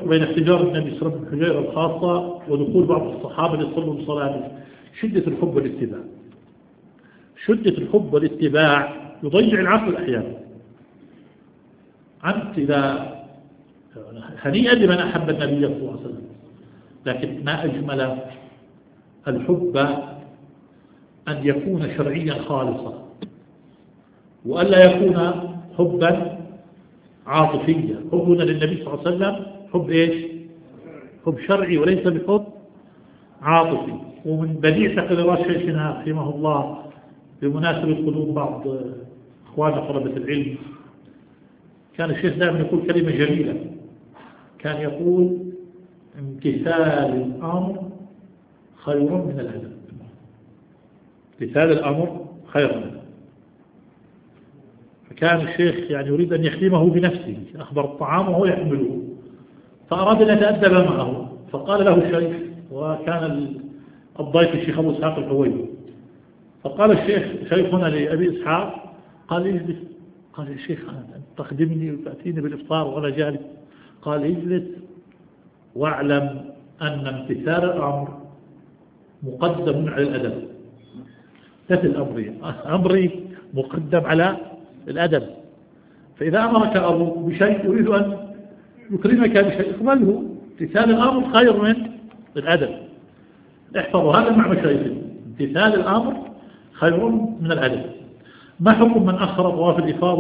بين احتجار النبي صلى الله عليه وسلم بالحجيرة الخاصة ودخول بعض الصحابة ليصلوا بصلاته. شدة الحب والاتباع، شدة الحب والاتباع يضيع العقل أحيانا. أنت إذا هنيئا لمن أحب النبي صلى الله عليه وسلم، لكن ما أجمل الحب أن يكون شرعيا خالصا، وألا يكون حبا عاطفيا. حبنا للنبي صلى الله عليه وسلم حب إيش؟ حب شرعي وليس بحب عاطفي. ومن بديع تقريرات شيخنا رحمه الله بمناسبة قدوم بعض إخواننا طلبة العلم، كان الشيخ دائما يقول كلمة جميلة، كان يقول امتثال الأمر خير من الأدب. امتثال الأمر خير من الأدب. فكان الشيخ يعني يريد أن يخدمه بنفسه، أخبر الطعام وهو يحمله، فأراد أن يتأدب معه، فقال له الشيخ، وكان الضيف الشيخ أبو إسحاق الحويني، فقال الشيخ شيخنا لأبي إسحاق، قال اجلس. قال يا شيخ أنت تخدمني وتأتيني بالإفطار وأنا جالس. قال اجلس واعلم أن امتثال الأمر مقدم على الأدب. مثل أمري مقدم على الأدب. فإذا أمرك أبوك بشيء يريد أن يكرمك بشيء اقبله. امتثال الأمر خير من الأدب. احفظوا هذا مع مشايخنا، امتثال الأمر خير من الأدب. ما حكم من أخر طواف الإفاضة